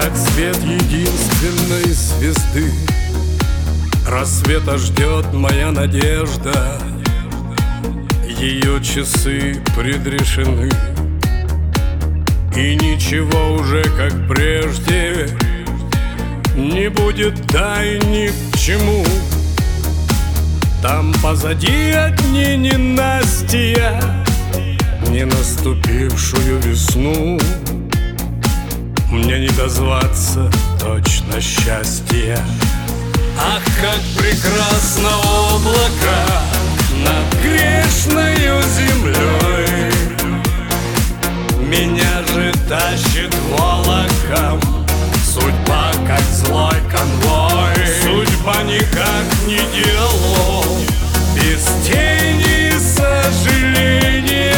как свет единственной звезды. Рассвета ждет моя надежда, ее часы предрешены. И ничего уже, как прежде, не будет, дай ни к чему. Там позади одни ненастья, не наступившую весну. Мне не дозваться точно счастья. Ах, как прекрасно облако над грешною землей. Меня же тащит волоком судьба, как злой конвой. Судьба никак не дело без тени сожаления.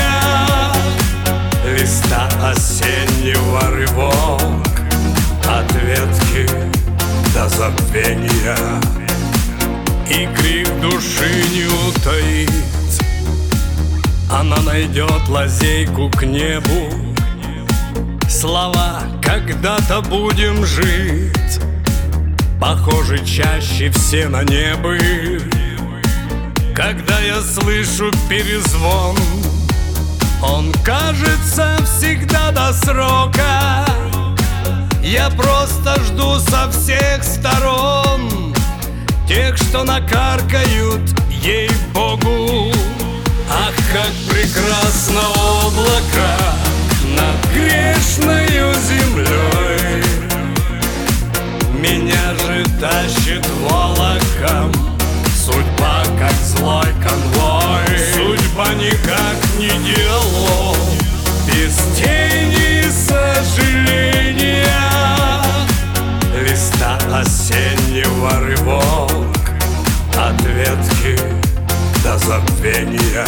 Листа осеннего рывок от ветки до забвения. И крик души не утаить, она найдет лазейку к небу. Слова «когда-то будем жить» похожи чаще все на небы. Когда я слышу перезвон, он кажется всегда до срока. Я просто жду со всех сторон тех, что накаркают, ей-богу. Ах, как прекрасно облако над грешною землей. Меня же тащит волоком судьба, как злой конвой. Судьба никак не дело без тени сожаления. Листа осеннего рывок от ветки до забвения.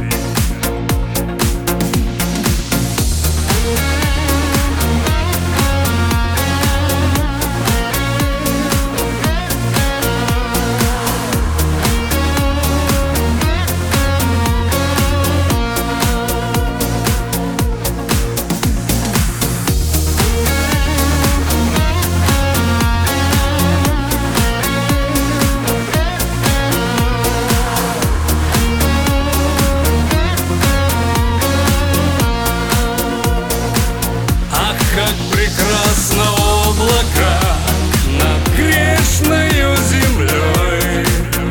Прекрасно облако над грешною землей.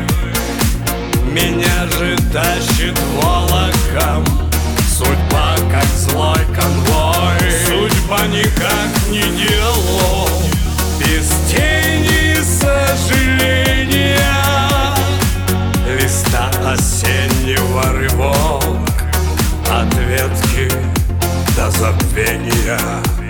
Меня же тащит волоком судьба, как злой конвой. Судьба никак не дело без тени сожаления. Листа осеннего рывок от ветки до забвения.